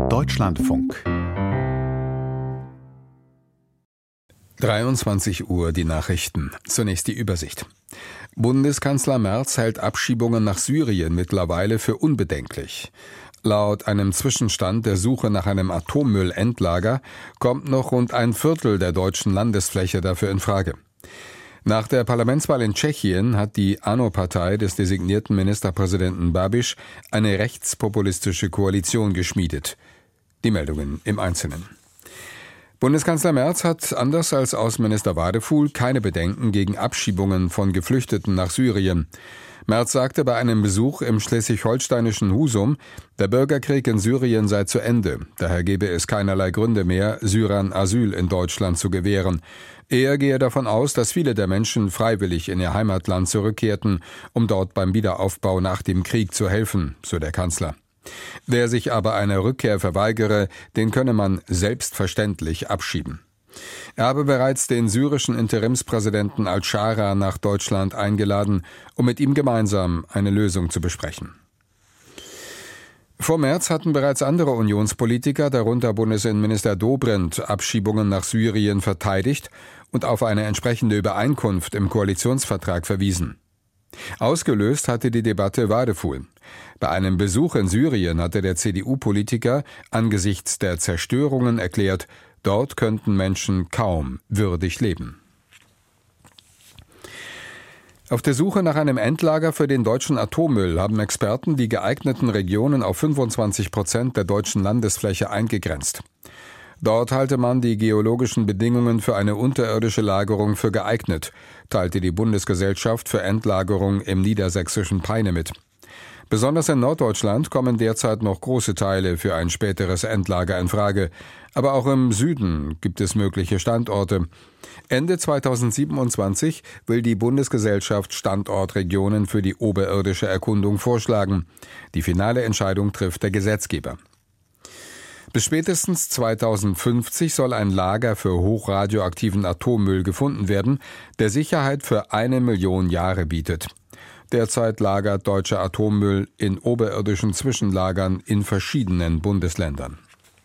Deutschlandfunk. 23 Uhr die Nachrichten. Zunächst die Übersicht. Bundeskanzler Merz hält Abschiebungen nach Syrien mittlerweile für unbedenklich. Laut einem Zwischenstand der Suche nach einem Atommüllendlager kommt noch rund ein Viertel der deutschen Landesfläche dafür in Frage. Nach der Parlamentswahl in Tschechien hat die ANO-Partei des designierten Ministerpräsidenten Babiš eine rechtspopulistische Koalition geschmiedet. Die Meldungen im Einzelnen. Bundeskanzler Merz hat, anders als Außenminister Wadefuhl, keine Bedenken gegen Abschiebungen von Geflüchteten nach Syrien. Merz sagte bei einem Besuch im schleswig-holsteinischen Husum, der Bürgerkrieg in Syrien sei zu Ende. Daher gebe es keinerlei Gründe mehr, Syrern Asyl in Deutschland zu gewähren. Er gehe davon aus, dass viele der Menschen freiwillig in ihr Heimatland zurückkehrten, um dort beim Wiederaufbau nach dem Krieg zu helfen, so der Kanzler. Wer sich aber einer Rückkehr verweigere, den könne man selbstverständlich abschieben. Er habe bereits den syrischen Interimspräsidenten al-Shara nach Deutschland eingeladen, um mit ihm gemeinsam eine Lösung zu besprechen. Vor März hatten bereits andere Unionspolitiker, darunter Bundesinnenminister Dobrindt, Abschiebungen nach Syrien verteidigt und auf eine entsprechende Übereinkunft im Koalitionsvertrag verwiesen. Ausgelöst hatte die Debatte Wadefuhl. Bei einem Besuch in Syrien hatte der CDU-Politiker angesichts der Zerstörungen erklärt, dort könnten Menschen kaum würdig leben. Auf der Suche nach einem Endlager für den deutschen Atommüll haben Experten die geeigneten Regionen auf 25% der deutschen Landesfläche eingegrenzt. Dort halte man die geologischen Bedingungen für eine unterirdische Lagerung für geeignet, teilte die Bundesgesellschaft für Endlagerung im niedersächsischen Peine mit. Besonders in Norddeutschland kommen derzeit noch große Teile für ein späteres Endlager in Frage. Aber auch im Süden gibt es mögliche Standorte. Ende 2027 will die Bundesgesellschaft Standortregionen für die oberirdische Erkundung vorschlagen. Die finale Entscheidung trifft der Gesetzgeber. Bis spätestens 2050 soll ein Lager für hochradioaktiven Atommüll gefunden werden, der Sicherheit für 1 Million Jahre bietet. Derzeit lagert deutscher Atommüll in oberirdischen Zwischenlagern in verschiedenen Bundesländern.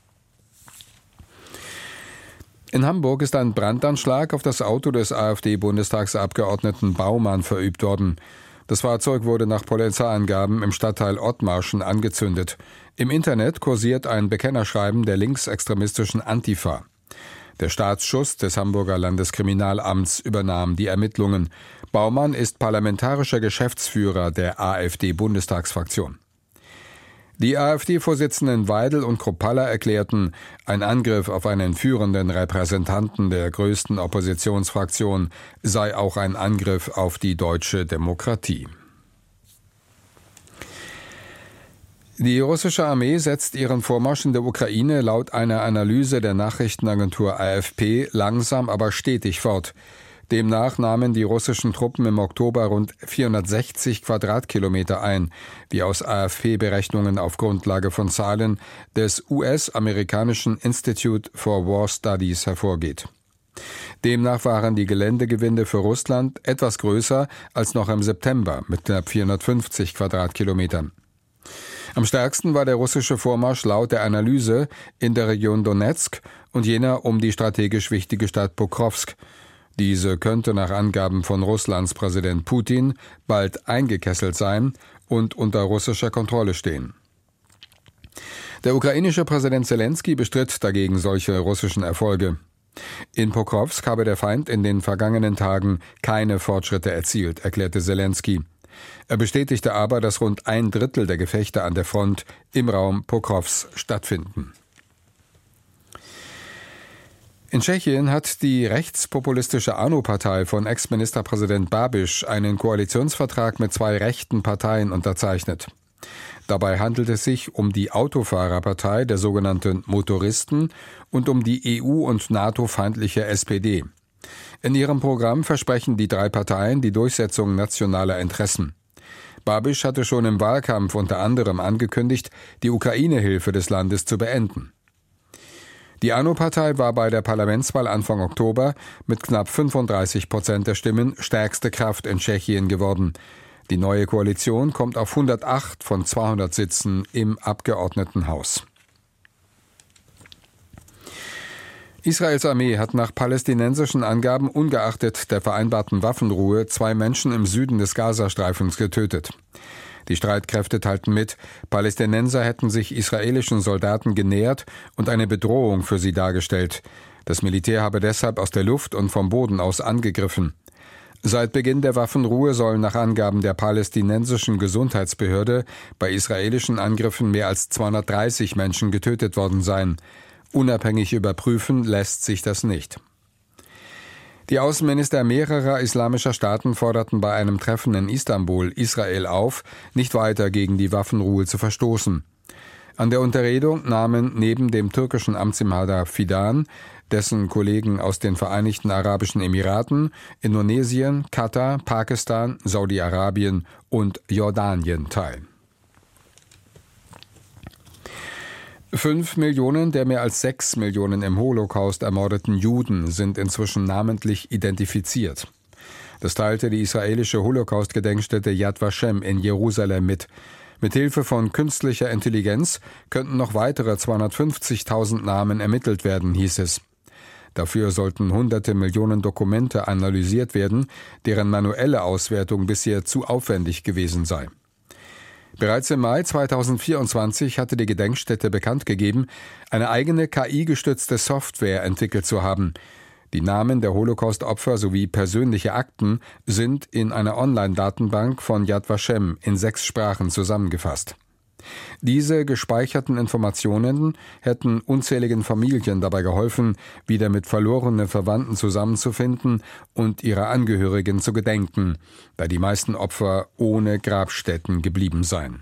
In Hamburg ist ein Brandanschlag auf das Auto des AfD-Bundestagsabgeordneten Baumann verübt worden. Das Fahrzeug wurde nach Polizeiangaben im Stadtteil Ottmarschen angezündet. Im Internet kursiert ein Bekennerschreiben der linksextremistischen Antifa. Der Staatsschuss des Hamburger Landeskriminalamts übernahm die Ermittlungen. Baumann ist parlamentarischer Geschäftsführer der AfD-Bundestagsfraktion. Die AfD-Vorsitzenden Weidel und Kruppalla erklärten, ein Angriff auf einen führenden Repräsentanten der größten Oppositionsfraktion sei auch ein Angriff auf die deutsche Demokratie. Die russische Armee setzt ihren Vormarsch in der Ukraine laut einer Analyse der Nachrichtenagentur AFP langsam, aber stetig fort. Demnach nahmen die russischen Truppen im Oktober rund 460 Quadratkilometer ein, wie aus AFP-Berechnungen auf Grundlage von Zahlen des US-amerikanischen Institute for War Studies hervorgeht. Demnach waren die Geländegewinde für Russland etwas größer als noch im September mit knapp 450 Quadratkilometern. Am stärksten war der russische Vormarsch laut der Analyse in der Region Donezk und jener um die strategisch wichtige Stadt Pokrovsk. Diese könnte nach Angaben von Russlands Präsident Putin bald eingekesselt sein und unter russischer Kontrolle stehen. Der ukrainische Präsident Selenskyj bestritt dagegen solche russischen Erfolge. In Pokrovsk habe der Feind in den vergangenen Tagen keine Fortschritte erzielt, erklärte Selenskyj. Er bestätigte aber, dass rund 1/3 der Gefechte an der Front im Raum Pokrovsk stattfinden. In Tschechien hat die rechtspopulistische ANO-Partei von Ex-Ministerpräsident Babiš einen Koalitionsvertrag mit 2 rechten Parteien unterzeichnet. Dabei handelt es sich um die Autofahrerpartei der sogenannten Motoristen und um die EU- und NATO-feindliche SPD. In ihrem Programm versprechen die 3 Parteien die Durchsetzung nationaler Interessen. Babiš hatte schon im Wahlkampf unter anderem angekündigt, die Ukraine-Hilfe des Landes zu beenden. Die ANO-Partei war bei der Parlamentswahl Anfang Oktober mit knapp 35% der Stimmen stärkste Kraft in Tschechien geworden. Die neue Koalition kommt auf 108 von 200 Sitzen im Abgeordnetenhaus. Israels Armee hat nach palästinensischen Angaben ungeachtet der vereinbarten Waffenruhe 2 Menschen im Süden des Gazastreifens getötet. Die Streitkräfte teilten mit, Palästinenser hätten sich israelischen Soldaten genähert und eine Bedrohung für sie dargestellt. Das Militär habe deshalb aus der Luft und vom Boden aus angegriffen. Seit Beginn der Waffenruhe sollen nach Angaben der palästinensischen Gesundheitsbehörde bei israelischen Angriffen mehr als 230 Menschen getötet worden sein. Unabhängig überprüfen lässt sich das nicht. Die Außenminister mehrerer islamischer Staaten forderten bei einem Treffen in Istanbul Israel auf, nicht weiter gegen die Waffenruhe zu verstoßen. An der Unterredung nahmen neben dem türkischen Amtsinhaber Fidan, dessen Kollegen aus den Vereinigten Arabischen Emiraten, Indonesien, Katar, Pakistan, Saudi-Arabien und Jordanien teil. 5 Millionen der mehr als 6 Millionen im Holocaust ermordeten Juden sind inzwischen namentlich identifiziert. Das teilte die israelische Holocaust-Gedenkstätte Yad Vashem in Jerusalem mit. Mithilfe von künstlicher Intelligenz könnten noch weitere 250.000 Namen ermittelt werden, hieß es. Dafür sollten hunderte Millionen Dokumente analysiert werden, deren manuelle Auswertung bisher zu aufwendig gewesen sei. Bereits im Mai 2024 hatte die Gedenkstätte bekannt gegeben, eine eigene KI-gestützte Software entwickelt zu haben. Die Namen der Holocaust-Opfer sowie persönliche Akten sind in einer Online-Datenbank von Yad Vashem in 6 Sprachen zusammengefasst. Diese gespeicherten Informationen hätten unzähligen Familien dabei geholfen, wieder mit verlorenen Verwandten zusammenzufinden und ihrer Angehörigen zu gedenken, da die meisten Opfer ohne Grabstätten geblieben seien.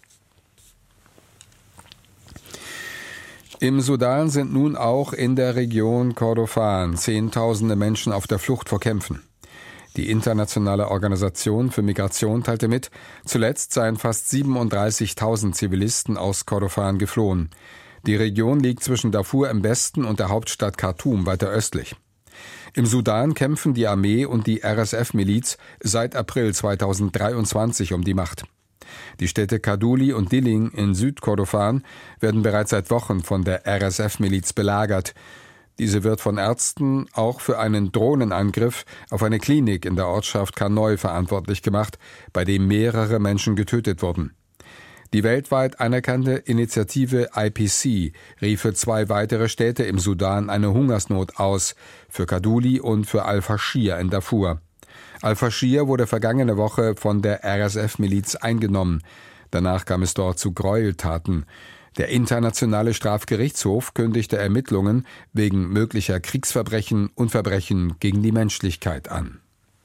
Im Sudan sind nun auch in der Region Kordofan Zehntausende Menschen auf der Flucht vor Kämpfen. Die Internationale Organisation für Migration teilte mit, zuletzt seien fast 37.000 Zivilisten aus Kordofan geflohen. Die Region liegt zwischen Darfur im Westen und der Hauptstadt Khartoum weiter östlich. Im Sudan kämpfen die Armee und die RSF-Miliz seit April 2023 um die Macht. Die Städte Kaduli und Dilling in Südkordofan werden bereits seit Wochen von der RSF-Miliz belagert. Diese wird von Ärzten auch für einen Drohnenangriff auf eine Klinik in der Ortschaft Kanoi verantwortlich gemacht, bei dem mehrere Menschen getötet wurden. Die weltweit anerkannte Initiative IPC rief für 2 weitere Städte im Sudan eine Hungersnot aus, für Kaduli und für Al-Faschir in Darfur. Al-Faschir wurde vergangene Woche von der RSF-Miliz eingenommen. Danach kam es dort zu Gräueltaten. Der Internationale Strafgerichtshof kündigte Ermittlungen wegen möglicher Kriegsverbrechen und Verbrechen gegen die Menschlichkeit an.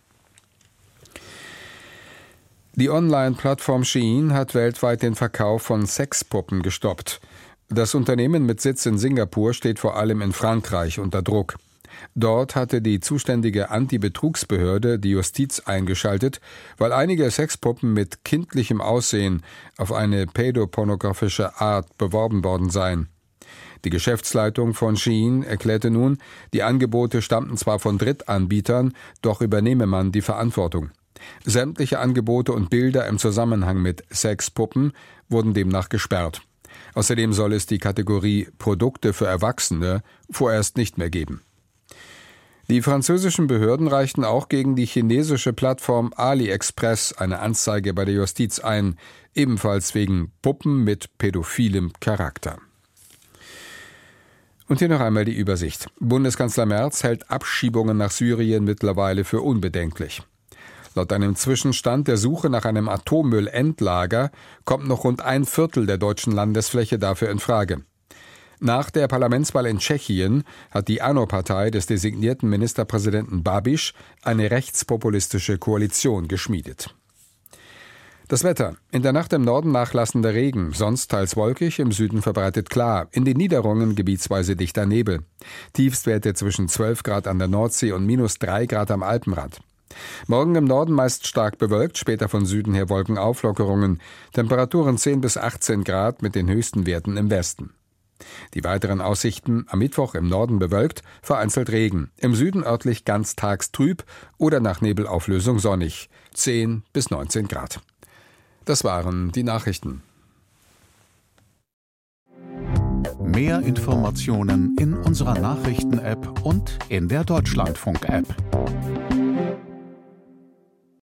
Die Online-Plattform Shein hat weltweit den Verkauf von Sexpuppen gestoppt. Das Unternehmen mit Sitz in Singapur steht vor allem in Frankreich unter Druck. Dort hatte die zuständige Antibetrugsbehörde die Justiz eingeschaltet, weil einige Sexpuppen mit kindlichem Aussehen auf eine pädopornografische Art beworben worden seien. Die Geschäftsleitung von Shein erklärte nun, die Angebote stammten zwar von Drittanbietern, doch übernehme man die Verantwortung. Sämtliche Angebote und Bilder im Zusammenhang mit Sexpuppen wurden demnach gesperrt. Außerdem soll es die Kategorie Produkte für Erwachsene vorerst nicht mehr geben. Die französischen Behörden reichten auch gegen die chinesische Plattform AliExpress eine Anzeige bei der Justiz ein, ebenfalls wegen Puppen mit pädophilem Charakter. Und hier noch einmal die Übersicht. Bundeskanzler Merz hält Abschiebungen nach Syrien mittlerweile für unbedenklich. Laut einem Zwischenstand der Suche nach einem Atommüllendlager kommt noch rund 1/4 der deutschen Landesfläche dafür in Frage. Nach der Parlamentswahl in Tschechien hat die ANO-Partei des designierten Ministerpräsidenten Babiš eine rechtspopulistische Koalition geschmiedet. Das Wetter. In der Nacht im Norden nachlassender Regen, sonst teils wolkig, im Süden verbreitet klar. In den Niederungen gebietsweise dichter Nebel. Tiefstwerte zwischen 12 Grad an der Nordsee und -3 Grad am Alpenrand. Morgen im Norden meist stark bewölkt, später von Süden her Wolkenauflockerungen. Temperaturen 10 bis 18 Grad mit den höchsten Werten im Westen. Die weiteren Aussichten: am Mittwoch im Norden bewölkt, vereinzelt Regen, im Süden örtlich ganztags trüb oder nach Nebelauflösung sonnig, 10 bis 19 Grad. Das waren die Nachrichten. Mehr Informationen in unserer Nachrichten-App und in der Deutschlandfunk-App.